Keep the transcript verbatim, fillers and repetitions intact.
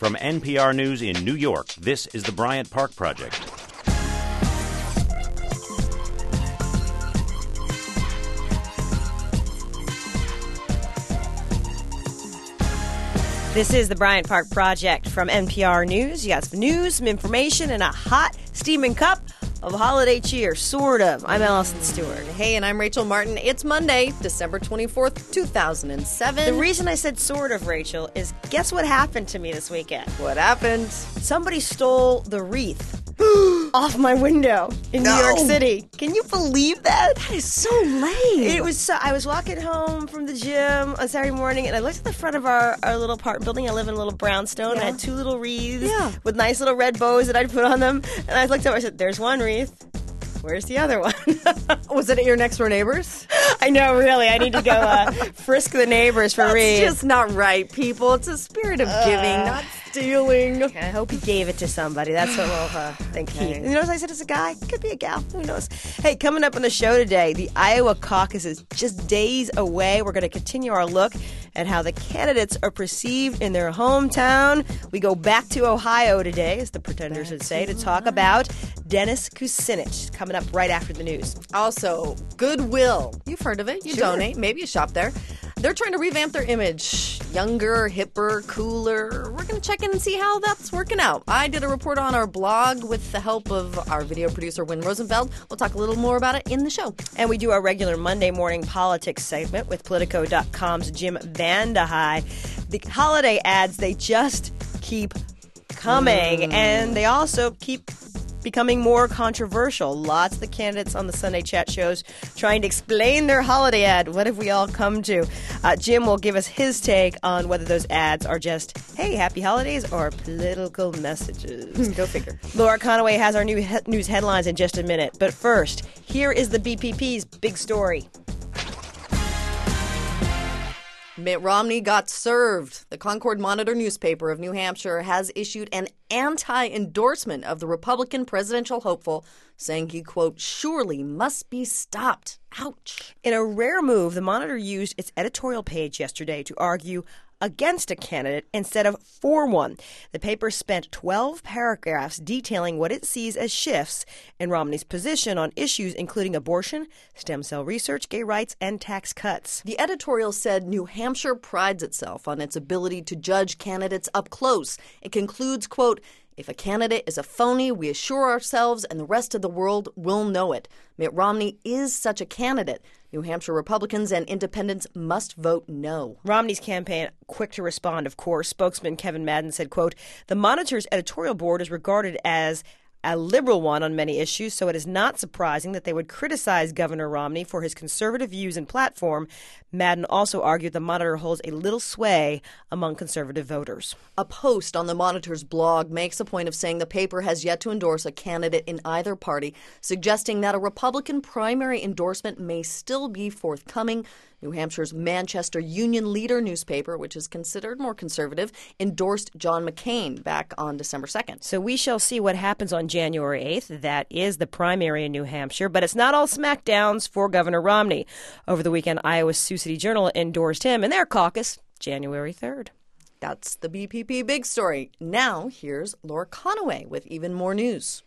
From N P R News in New York, this is the Bryant Park Project. This is the Bryant Park Project from N P R News. You got some news, some information, and a hot, steaming cup of holiday cheer, sort of. I'm Allison Stewart. Hey, and I'm Rachel Martin. It's Monday, December twenty-fourth, two thousand seven. The reason I said sort of, Rachel, is guess what happened to me this weekend? What happened? Somebody stole the wreath off my window in No. New York City. Can you believe that? That is so lame. It was so, I was walking home from the gym on Saturday morning, and I looked at the front of our, our little apartment building. I live in a little brownstone. Yeah. I had two little wreaths Yeah. with nice little red bows that I'd put on them. And I looked up, I said, there's one wreath. Where's the other one? Was it at your next door neighbors? I know, really. I need to go uh, frisk the neighbors for That's wreaths. just not right, people. It's a spirit of giving, not stealing. I hope he gave it to somebody. That's what we'll uh, think he. Okay. You know what I said? It's a guy. Could be a gal. Who knows? Hey, coming up on the show today, the Iowa caucus is just days away. We're going to continue our look at how the candidates are perceived in their hometown. We go back to Ohio today, as the pretenders would say, to talk about Dennis Kucinich. Coming up right after the news. Also, Goodwill. You've heard of it. You Sure. donate. Maybe you shop there. They're trying to revamp their image. Younger, hipper, cooler. We're going to check in and see how that's working out. I did a report on our blog with the help of our video producer, Wynn Rosenfeld. We'll talk a little more about it in the show. And we do our regular Monday morning politics segment with Politico dot com's Jim Vandehei. The holiday ads, they just keep coming, and they also keep becoming more controversial. Lots of the candidates on the Sunday chat shows trying to explain their holiday ad. What have we all come to? Uh, Jim will give us his take on whether those ads are just, hey, happy holidays, or political messages. Go figure. Laura Conaway has our new he- news headlines in just a minute. But first, here is the B P P's big story. Mitt Romney got served. The Concord Monitor newspaper of New Hampshire has issued an anti-endorsement of the Republican presidential hopeful, saying he, quote, surely must be stopped. Ouch. In a rare move, the Monitor used its editorial page yesterday to argue against a candidate instead of for one. The paper spent twelve paragraphs detailing what it sees as shifts in Romney's position on issues including abortion, stem cell research, gay rights, and tax cuts. The editorial said New Hampshire prides itself on its ability to judge candidates up close. It concludes, quote, if a candidate is a phony, we assure ourselves and the rest of the world will know it. Mitt Romney is such a candidate. New Hampshire Republicans and independents must vote no. Romney's campaign quick to respond, of course. Spokesman Kevin Madden said, quote, the Monitor's editorial board is regarded as a liberal one on many issues, so it is not surprising that they would criticize Governor Romney for his conservative views and platform. Madden also argued the Monitor holds a little sway among conservative voters. A post on the Monitor's blog makes a point of saying the paper has yet to endorse a candidate in either party, suggesting that a Republican primary endorsement may still be forthcoming. New Hampshire's Manchester Union Leader newspaper, which is considered more conservative, endorsed John McCain back on December second. So we shall see what happens on January eighth. That is the primary in New Hampshire, but it's not all smackdowns for Governor Romney. Over the weekend, Iowa's Sioux City Journal endorsed him in their caucus January third. That's the B P P Big Story. Now, here's Laura Conaway with even more news.